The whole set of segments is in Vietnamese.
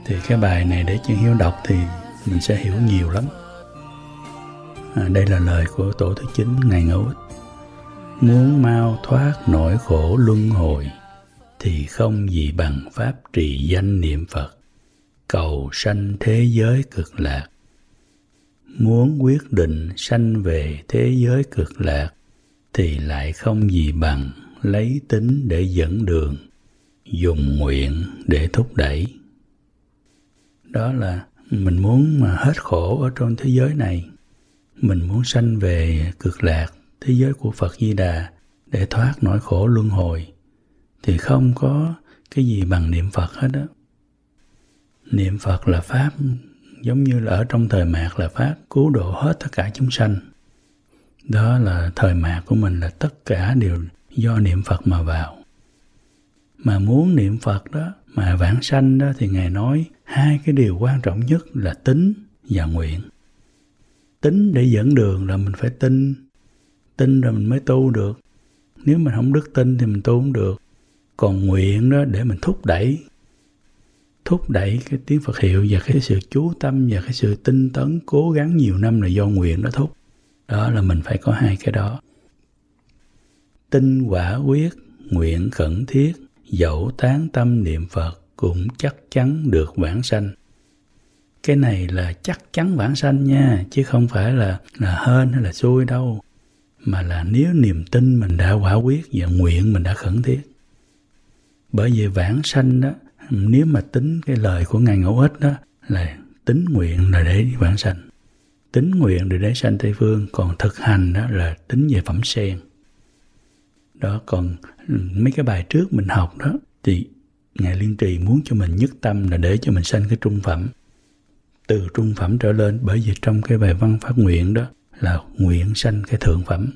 Thì cái bài này để cho Hiếu đọc thì mình sẽ hiểu nhiều lắm. Đây là lời của Tổ thứ 9 Ngài Ngẫu Ích. Muốn mau thoát nỗi khổ luân hồi, thì không gì bằng pháp trì danh niệm Phật, cầu sanh thế giới cực lạc. Muốn quyết định sanh về thế giới cực lạc, thì lại không gì bằng lấy tính để dẫn đường, dùng nguyện để thúc đẩy. Đó là mình muốn mà hết khổ ở trong thế giới này, mình muốn sanh về cực lạc, thế giới của Phật Di Đà, để thoát nỗi khổ luân hồi, thì không có cái gì bằng niệm Phật hết đó. Niệm Phật là pháp, giống như là ở trong thời mạt là pháp cứu độ hết tất cả chúng sanh. Đó là thời mạt của mình, là tất cả đều do niệm Phật mà vào. Mà muốn niệm Phật đó, mà vãng sanh đó, thì Ngài nói hai cái điều quan trọng nhất là tín và nguyện. Tín để dẫn đường là mình phải tin rồi mình mới tu được. Nếu mình không đức tin thì mình tu không được. Còn nguyện đó để mình thúc đẩy cái tiếng Phật hiệu và cái sự chú tâm và cái sự tinh tấn cố gắng nhiều năm là do nguyện đó thúc. Đó là mình phải có hai cái đó. Tin quả quyết, nguyện khẩn thiết, dẫu tán tâm niệm Phật cũng chắc chắn được vãng sanh. Cái này là chắc chắn vãng sanh nha, chứ không phải là hên hay là xui đâu. Mà là nếu niềm tin mình đã quả quyết và nguyện mình đã khẩn thiết. Bởi vì vãng sanh đó, nếu mà tính cái lời của Ngài Ngẫu Ích đó, là tính nguyện là để vãng sanh, tính nguyện để sanh Tây Phương, còn thực hành đó là tính về phẩm sen. Đó, còn mấy cái bài trước mình học đó thì Ngài Liên Trì muốn cho mình nhất tâm là để cho mình sanh cái trung phẩm, từ trung phẩm trở lên. Bởi vì trong cái bài văn phát nguyện đó là nguyện sanh cái thượng phẩm.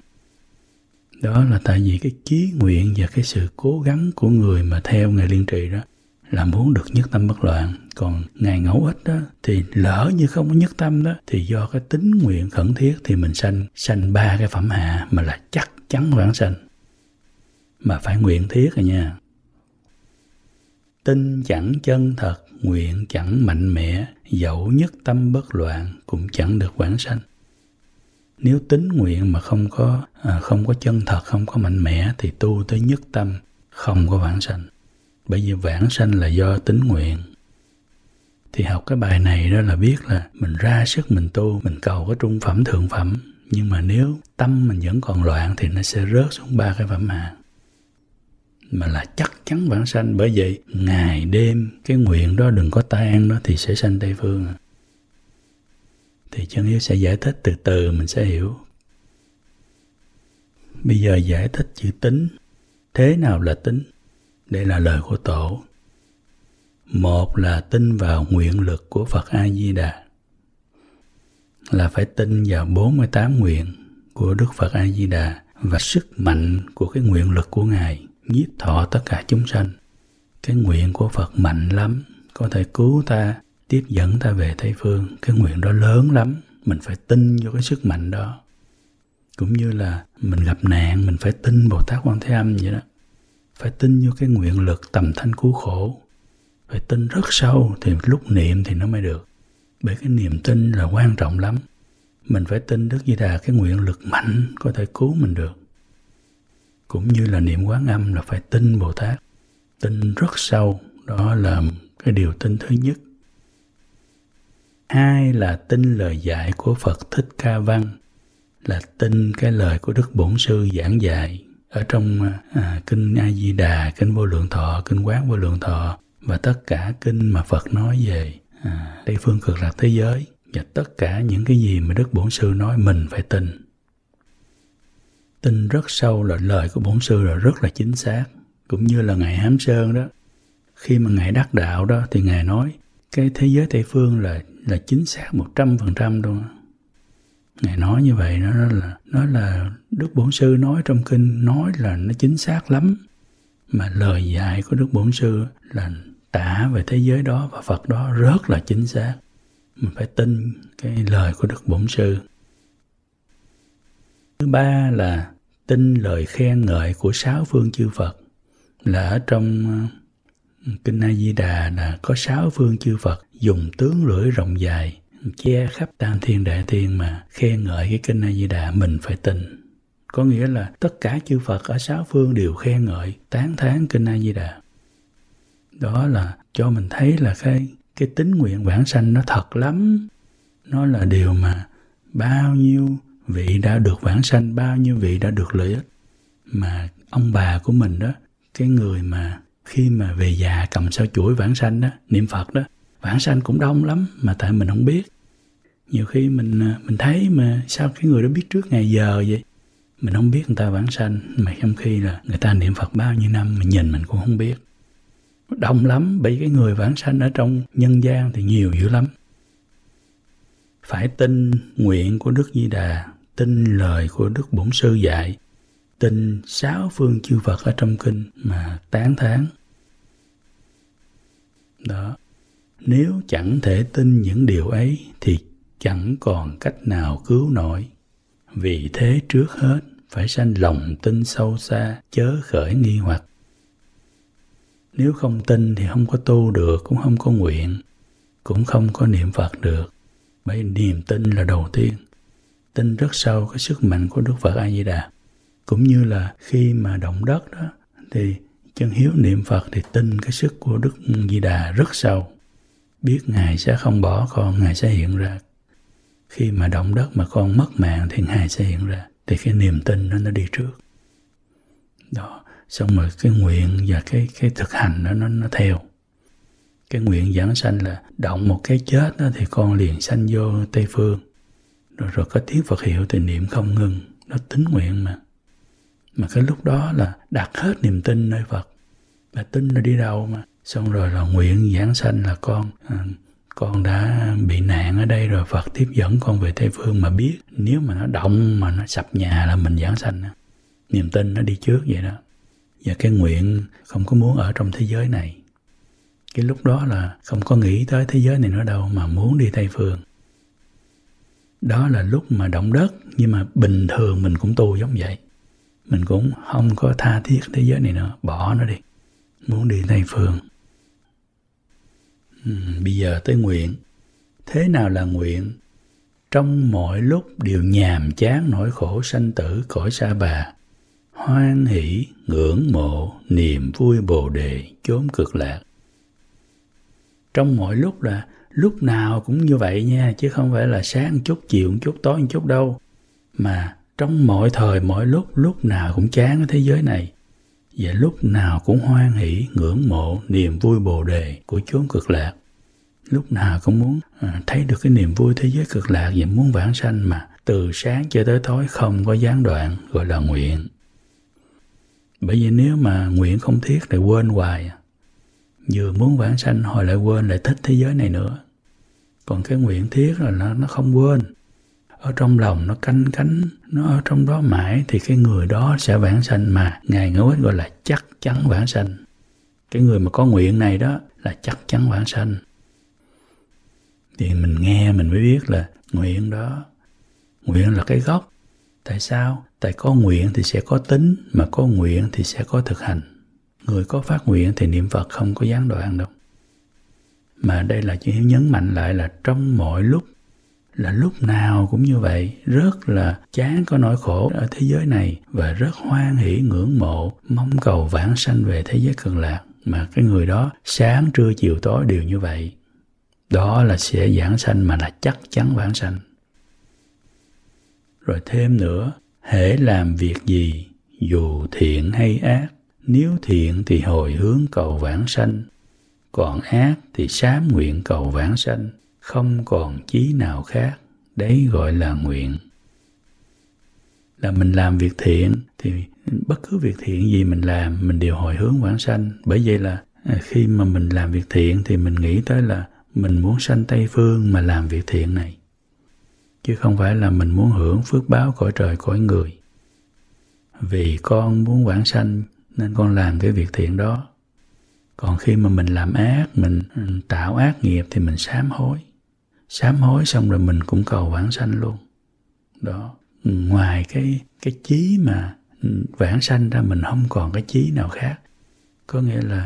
Đó là tại vì cái chí nguyện và cái sự cố gắng của người mà theo Ngài Liên Trì đó là muốn được nhất tâm bất loạn. Còn Ngài Ngẫu Ích đó thì lỡ như không có nhất tâm đó, thì do cái tính nguyện khẩn thiết thì mình sanh ba cái phẩm hạ, mà là chắc chắn vãng sanh. Mà phải nguyện thiết rồi nha. Tin chẳng chân thật, nguyện chẳng mạnh mẽ, dẫu nhất tâm bất loạn cũng chẳng được vãng sanh. Nếu tính nguyện mà không có chân thật, không có mạnh mẽ, thì tu tới nhất tâm không có vãng sanh. Bởi vì vãng sanh là do tính nguyện. Thì học cái bài này đó là biết là mình ra sức mình tu, mình cầu cái trung phẩm thượng phẩm. Nhưng mà nếu tâm mình vẫn còn loạn thì nó sẽ rớt xuống ba cái phẩm hạ, mà là chắc chắn vãng sanh. Bởi vậy ngày đêm cái nguyện đó đừng có tan đó thì sẽ sanh Tây Phương. Thì Chân Hiếu sẽ giải thích từ từ mình sẽ hiểu. Bây giờ giải thích chữ tín. Thế nào là tín? Đây là lời của Tổ. Một là tin vào nguyện lực của Phật A-di-đà, là phải tin vào 48 nguyện của Đức Phật A-di-đà và sức mạnh của cái nguyện lực của Ngài nhiếp thọ tất cả chúng sanh. Cái nguyện của Phật mạnh lắm, có thể cứu ta, tiếp dẫn ta về Tây Phương. Cái nguyện đó lớn lắm, mình phải tin vô cái sức mạnh đó. Cũng như là mình gặp nạn, mình phải tin Bồ Tát Quan Thế Âm vậy đó. Phải tin vô cái nguyện lực tầm thanh cứu khổ. Phải tin rất sâu thì lúc niệm thì nó mới được. Bởi cái niềm tin là quan trọng lắm. Mình phải tin Đức Di Đà cái nguyện lực mạnh có thể cứu mình được. Cũng như là niệm Quán Âm là phải tin Bồ Tát. Tin rất sâu, đó là cái điều tin thứ nhất. Hai là tin lời dạy của Phật Thích Ca Văn, là tin cái lời của Đức Bổn Sư giảng dạy ở trong Kinh A-di-đà, Kinh Vô Lượng Thọ, Kinh Quán Vô Lượng Thọ và tất cả kinh mà Phật nói về Tây Phương cực lạc thế giới. Và tất cả những cái gì mà Đức Bổn Sư nói mình phải tin. Tin rất sâu là lời của Bổn Sư là rất là chính xác. Cũng như là Ngài Hám Sơn đó, khi mà Ngài đắc đạo đó thì Ngài nói cái thế giới Tây Phương là chính xác 100% luôn. Ngài nói như vậy, nó là Đức Bổn Sư nói trong kinh, nói là nó chính xác lắm. Mà lời dạy của Đức Bổn Sư là tả về thế giới đó và Phật đó rất là chính xác. Mình phải tin cái lời của Đức Bổn Sư. Thứ ba là tin lời khen ngợi của 6 phương chư Phật, là ở trong Kinh A Di Đà là có 6 phương chư Phật dùng tướng lưỡi rộng dài che khắp tam thiên đại thiên mà khen ngợi cái kinh A Di Đà, mình phải tin. Có nghĩa là tất cả chư Phật ở 6 phương đều khen ngợi, tán thán kinh A Di Đà. Đó là cho mình thấy là cái tín nguyện vãng sanh nó thật lắm. Nó là điều mà bao nhiêu vị đã được vãng sanh, bao nhiêu vị đã được lợi ích. Mà ông bà của mình đó, cái người mà khi mà về già cầm sao chuỗi vãng sanh đó, niệm Phật đó, vãng sanh cũng đông lắm mà tại mình không biết. Nhiều khi mình thấy mà sao cái người đó biết trước ngày giờ vậy? Mình không biết người ta vãng sanh, mà trong khi là người ta niệm Phật bao nhiêu năm mình nhìn mình cũng không biết. Đông lắm, bởi cái người vãng sanh ở trong nhân gian thì nhiều dữ lắm. Phải tin nguyện của Đức Di Đà, tin lời của Đức Bổn Sư dạy, tin 6 phương chư Phật ở trong kinh mà tán thán. Đó. Nếu chẳng thể tin những điều ấy thì chẳng còn cách nào cứu nổi. Vì thế trước hết phải sanh lòng tin sâu xa, chớ khởi nghi hoặc. Nếu không tin thì không có tu được, cũng không có nguyện, cũng không có niệm Phật được. Bởi niềm tin là đầu tiên. Tin rất sâu cái sức mạnh của Đức Phật A Di Đà. Cũng như là khi mà động đất đó, thì chân hiếu niệm Phật thì tin cái sức của Đức Di Đà rất sâu. Biết Ngài sẽ không bỏ con, Ngài sẽ hiện ra. Khi mà động đất mà con mất mạng thì Ngài sẽ hiện ra. Thì cái niềm tin đó nó đi trước. Đó, xong rồi cái nguyện và cái thực hành đó nó theo. Cái nguyện vãng sanh là động một cái chết đó thì con liền sanh vô Tây Phương. Rồi có tiếng Phật hiệu thì niệm không ngừng. Nó tín nguyện mà. Mà cái lúc đó là đặt hết niềm tin nơi Phật. Là tin là đi đâu mà. Xong rồi là nguyện vãng sanh là con đã bị nạn ở đây rồi, Phật tiếp dẫn con về Tây Phương, mà biết nếu mà nó động mà nó sập nhà là mình vãng sanh. Niềm tin nó đi trước vậy đó. Và cái nguyện không có muốn ở trong thế giới này. Cái lúc đó là không có nghĩ tới thế giới này nữa đâu, mà muốn đi Tây Phương. Đó là lúc mà động đất, nhưng mà bình thường mình cũng tu giống vậy. Mình cũng không có tha thiết thế giới này nữa, bỏ nó đi. Muốn đi Tây Phương. Bây giờ tới nguyện. Thế nào là nguyện? Trong mọi lúc đều nhàm chán nỗi khổ sanh tử cõi Sa Bà, hoan hỷ, ngưỡng mộ, niềm vui Bồ Đề, chốn cực lạc. Trong mọi lúc là lúc nào cũng như vậy nha, chứ không phải là sáng một chút, chiều một chút, tối một chút đâu. Mà trong mọi thời, mọi lúc nào cũng chán ở thế giới này. Và lúc nào cũng hoan hỷ, ngưỡng mộ, niềm vui Bồ Đề của chốn cực lạc. Lúc nào cũng muốn thấy được cái niềm vui thế giới cực lạc và muốn vãng sanh, mà từ sáng cho tới tối không có gián đoạn, gọi là nguyện. Bởi vì nếu mà nguyện không thiết thì quên hoài. Vừa muốn vãng sanh hồi lại quên, lại thích thế giới này nữa. Còn cái nguyện thiết là nó không quên. Ở trong lòng nó canh cánh, nó ở trong đó mãi thì cái người đó sẽ vãng sanh, mà Ngài Ngẫu Ích gọi là chắc chắn vãng sanh. Cái người mà có nguyện này đó là chắc chắn vãng sanh. Thì mình nghe mình mới biết là nguyện đó, nguyện là cái gốc. Tại sao? Tại có nguyện thì sẽ có tính, mà có nguyện thì sẽ có thực hành. Người có phát nguyện thì niệm Phật không có gián đoạn đâu. Mà đây là chỉ nhấn mạnh lại là trong mọi lúc, là lúc nào cũng như vậy, rất là chán có nỗi khổ ở thế giới này và rất hoan hỷ ngưỡng mộ, mong cầu vãng sanh về thế giới cực lạc. Mà cái người đó sáng trưa chiều tối đều như vậy. Đó là sẽ vãng sanh, mà là chắc chắn vãng sanh. Rồi thêm nữa, hễ làm việc gì, dù thiện hay ác, nếu thiện thì hồi hướng cầu vãng sanh, còn ác thì sám nguyện cầu vãng sanh, không còn chí nào khác, đấy gọi là nguyện. Là mình làm việc thiện thì bất cứ việc thiện gì mình làm, mình đều hồi hướng vãng sanh. Bởi vậy là khi mà mình làm việc thiện thì mình nghĩ tới là mình muốn sanh Tây Phương mà làm việc thiện này. Chứ không phải là mình muốn hưởng phước báo cõi trời cõi người. Vì con muốn vãng sanh nên con làm cái việc thiện đó. Còn khi mà mình làm ác, mình tạo ác nghiệp thì mình sám hối. Sám hối xong rồi mình cũng cầu vãng sanh luôn. Đó. Ngoài cái chí mà vãng sanh ra, mình không còn cái chí nào khác. Có nghĩa là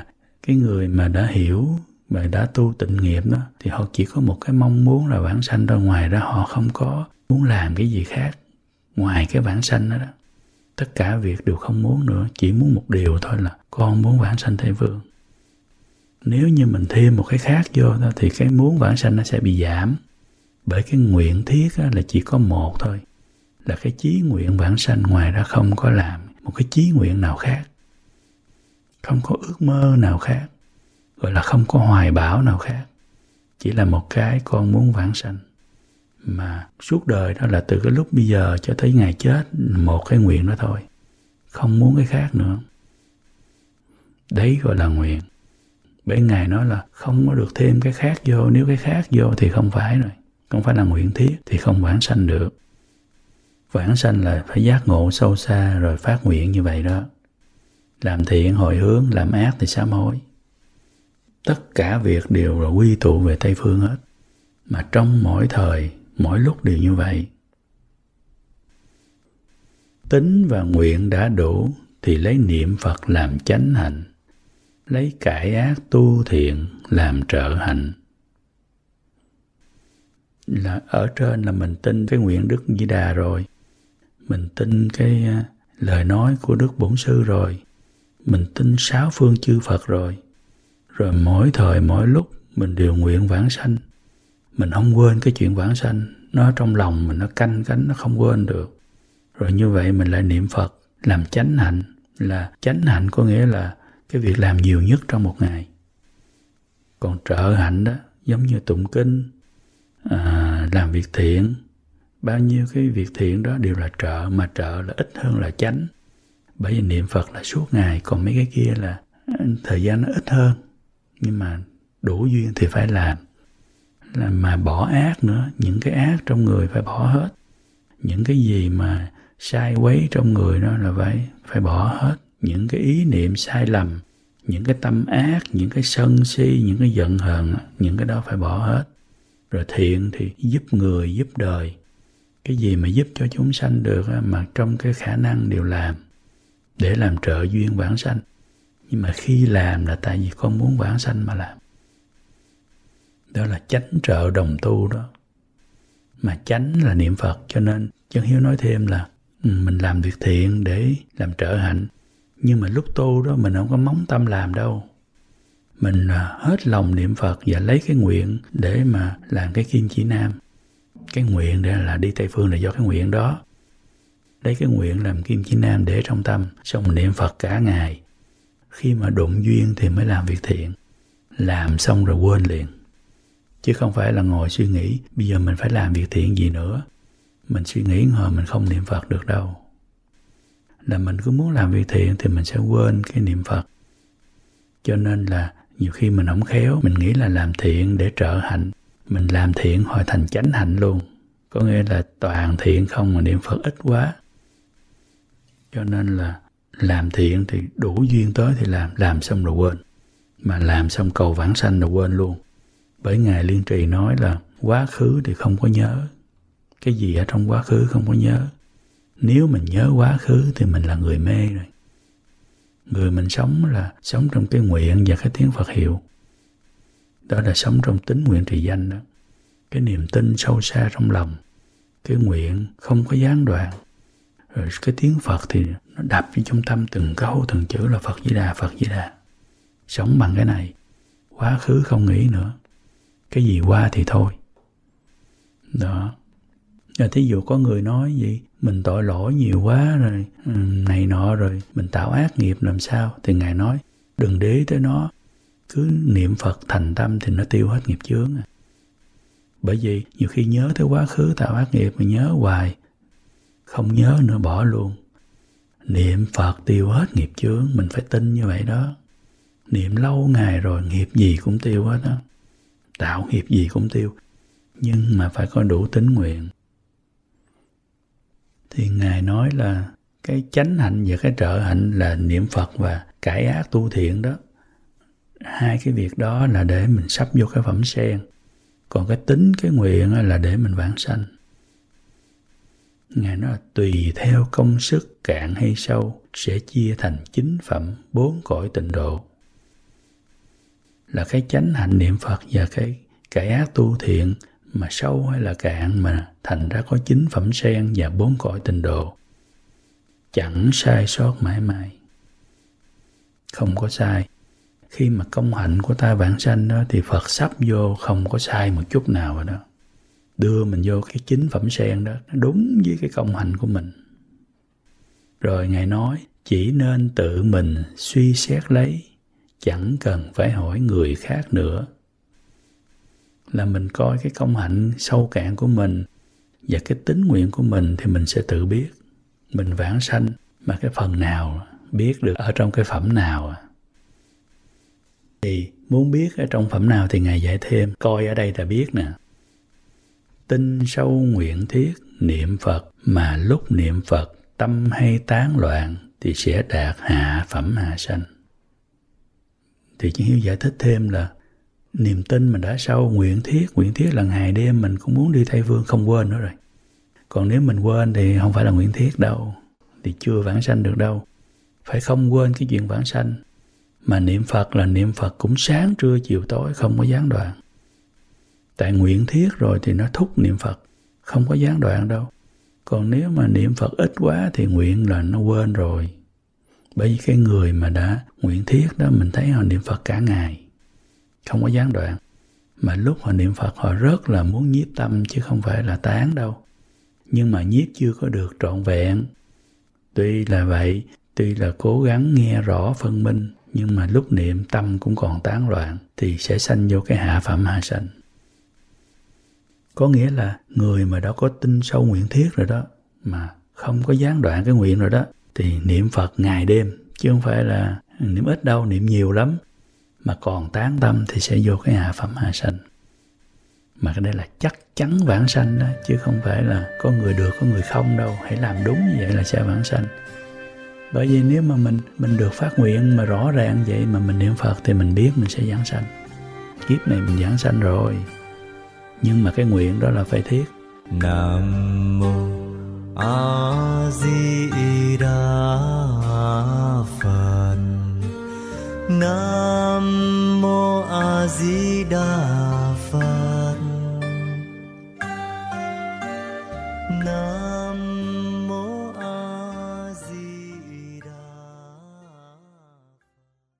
Cái người mà đã hiểu và đã tu tịnh nghiệp đó thì họ chỉ có một cái mong muốn là vãng sanh thôi, ngoài ra họ không có muốn làm cái gì khác ngoài cái vãng sanh đó. Tất cả việc đều không muốn nữa, chỉ muốn một điều thôi là con muốn vãng sanh Tây Phương. Nếu như mình thêm một cái khác vô đó thì cái muốn vãng sanh nó sẽ bị giảm. Bởi cái nguyện thiết là chỉ có một thôi, là cái chí nguyện vãng sanh, ngoài ra không có làm một cái chí nguyện nào khác. Không có ước mơ nào khác, gọi là không có hoài bão nào khác. Chỉ là một cái con muốn vãng sanh. Mà suốt đời đó là từ cái lúc bây giờ cho tới ngày chết, một cái nguyện đó thôi. Không muốn cái khác nữa. Đấy gọi là nguyện. Bởi Ngài nói là không có được thêm cái khác vô. Nếu cái khác vô thì không phải rồi. Không phải là nguyện thiết thì không vãng sanh được. Vãng sanh là phải giác ngộ sâu xa rồi phát nguyện như vậy đó. Làm thiện hồi hướng, làm ác thì sám hối. Tất cả việc đều là quy tụ về Tây Phương hết. Mà trong mỗi thời, mỗi lúc đều như vậy. Tính và nguyện đã đủ thì lấy niệm Phật làm chánh hạnh. Lấy cải ác tu thiện làm trợ hạnh. Là ở trên là mình tin cái nguyện Đức Di Đà rồi. Mình tin cái lời nói của Đức Bổn Sư rồi. Mình tin 6 phương chư Phật rồi. Rồi mỗi thời mỗi lúc mình đều nguyện vãng sanh. Mình không quên cái chuyện vãng sanh. Nó trong lòng mình nó canh cánh, nó không quên được. Rồi như vậy mình lại niệm Phật làm chánh hạnh. Là chánh hạnh có nghĩa là cái việc làm nhiều nhất trong một ngày. Còn trợ hạnh đó giống như tụng kinh, làm việc thiện. Bao nhiêu cái việc thiện đó đều là trợ, mà trợ là ít hơn là chánh. Bởi vì niệm Phật là suốt ngày, còn mấy cái kia là thời gian nó ít hơn. Nhưng mà đủ duyên thì phải làm. Mà bỏ ác nữa, những cái ác trong người phải bỏ hết. Những cái gì mà sai quấy trong người đó là phải bỏ hết. Những cái ý niệm sai lầm, những cái tâm ác, những cái sân si, những cái giận hờn, những cái đó phải bỏ hết. Rồi thiện thì giúp người, giúp đời. Cái gì mà giúp cho chúng sanh được mà trong cái khả năng đều làm. Để làm trợ duyên vãng sanh. Nhưng mà khi làm là tại vì con muốn vãng sanh mà làm. Đó là chánh trợ đồng tu đó. Mà chánh là niệm Phật, cho nên Chân Hiếu nói thêm là mình làm việc thiện để làm trợ hạnh. Nhưng mà lúc tu đó mình không có móng tâm làm đâu. Mình hết lòng niệm Phật và lấy cái nguyện để mà làm cái kim chỉ nam. Cái nguyện để là đi Tây Phương là do cái nguyện đó. Lấy cái nguyện làm kim chỉ nam để trong tâm, xong mình niệm Phật cả ngày. Khi mà đụng duyên thì mới làm việc thiện. Làm xong rồi quên liền. Chứ không phải là ngồi suy nghĩ bây giờ mình phải làm việc thiện gì nữa. Mình suy nghĩ hồi mình không niệm Phật được đâu. Là mình cứ muốn làm việc thiện thì mình sẽ quên cái niệm Phật. Cho nên là nhiều khi mình không khéo, mình nghĩ là làm thiện để trợ hạnh. Mình làm thiện hồi thành chánh hạnh luôn. Có nghĩa là toàn thiện không mà niệm Phật ít quá. Cho nên là làm thiện thì đủ duyên tới thì làm xong rồi quên. Mà làm xong cầu vãng sanh rồi quên luôn. Bởi Ngài Liên Trì nói là quá khứ thì không có nhớ. Cái gì ở trong quá khứ không có nhớ. Nếu mình nhớ quá khứ thì mình là người mê rồi. Người mình sống là sống trong cái nguyện và cái tiếng Phật hiệu. Đó là sống trong tín nguyện trì danh đó. Cái niềm tin sâu xa trong lòng. Cái nguyện không có gián đoạn. Rồi cái tiếng Phật thì nó đập trong tâm từng câu từng chữ là Phật Di Đà, Phật Di Đà. Sống bằng cái này. Quá khứ không nghĩ nữa. Cái gì qua thì thôi. Đó. Rồi thí dụ có người nói gì, mình tội lỗi nhiều quá rồi, này nọ rồi, mình tạo ác nghiệp làm sao? Thì Ngài nói, đừng để ý tới nó. Cứ niệm Phật thành tâm thì nó tiêu hết nghiệp chướng. Bởi vì nhiều khi nhớ tới quá khứ tạo ác nghiệp mà nhớ hoài, không nhớ nữa bỏ luôn. Niệm Phật tiêu hết nghiệp chướng, mình phải tin như vậy đó. Niệm lâu ngày rồi nghiệp gì cũng tiêu hết đó. Tạo nghiệp gì cũng tiêu. Nhưng mà phải có đủ tín nguyện. Thì Ngài nói là cái chánh hạnh và cái trợ hạnh là niệm Phật và cải ác tu thiện đó. Hai cái việc đó là để mình sắp vô cái phẩm sen. Còn cái tính, cái nguyện là để mình vãng sanh. Ngài nói là tùy theo công sức cạn hay sâu sẽ chia thành 9 phẩm 4 cõi tịnh độ. là cái chánh hạnh niệm Phật và cái cải ác tu thiện mà sâu hay là cạn, mà thành ra có 9 phẩm sen và 4 cõi tịnh độ. Chẳng sai sót mãi mãi. Không có sai. Khi mà công hạnh của ta vãng sanh đó thì Phật sắp vô không có sai một chút nào rồi đó. Đưa mình vô cái 9 phẩm sen đó, nó đúng với cái công hạnh của mình. Rồi Ngài nói, chỉ nên tự mình suy xét lấy, chẳng cần phải hỏi người khác nữa. Là mình coi cái công hạnh sâu cạn của mình và cái tín nguyện của mình thì mình sẽ tự biết. Mình vãng sanh mà cái phần nào biết được ở trong cái phẩm nào. Thì muốn biết ở trong phẩm nào thì Ngài dạy thêm, coi ở đây là biết nè. Tinh sâu nguyện thiết niệm Phật, mà lúc niệm Phật tâm hay tán loạn thì sẽ đạt hạ phẩm hạ sanh. Thì Chư Hiếu giải thích thêm là niềm tin mình đã sâu, nguyện thiết là ngày đêm mình cũng muốn đi Tây Phương, không quên nữa rồi. Còn nếu mình quên thì không phải là nguyện thiết đâu, thì chưa vãng sanh được đâu. Phải không quên cái chuyện vãng sanh. Mà niệm Phật là niệm Phật cũng sáng trưa chiều tối, không có gián đoạn. Tại nguyện thiết rồi thì nó thúc niệm Phật, không có gián đoạn đâu. Còn nếu mà niệm Phật ít quá thì nguyện là nó quên rồi. Bởi vì cái người mà đã nguyện thiết đó, mình thấy họ niệm Phật cả ngày, không có gián đoạn. Mà lúc họ niệm Phật họ rất là muốn nhiếp tâm chứ không phải là tán đâu. Nhưng mà nhiếp chưa có được trọn vẹn. Tuy là vậy, tuy là cố gắng nghe rõ phân minh, nhưng mà lúc niệm tâm cũng còn tán loạn thì sẽ sanh vô cái hạ phẩm hạ sanh. Có nghĩa là người mà đã có tinh sâu nguyện thiết rồi đó, mà không có gián đoạn cái nguyện rồi đó, thì niệm Phật ngày đêm, chứ không phải là niệm ít đâu, niệm nhiều lắm, mà còn tán tâm thì sẽ vô cái hạ phẩm hạ sanh. Mà cái đây là chắc chắn vãng sanh đó, chứ không phải là có người được, có người không đâu. Hãy làm đúng như vậy là sẽ vãng sanh. Bởi vì nếu mà mình được phát nguyện mà rõ ràng vậy mà mình niệm Phật thì mình biết mình sẽ vãng sanh. Kiếp này mình vãng sanh rồi, nhưng mà cái nguyện đó là phải thiết. Nam mô A Di Đà Phật. Nam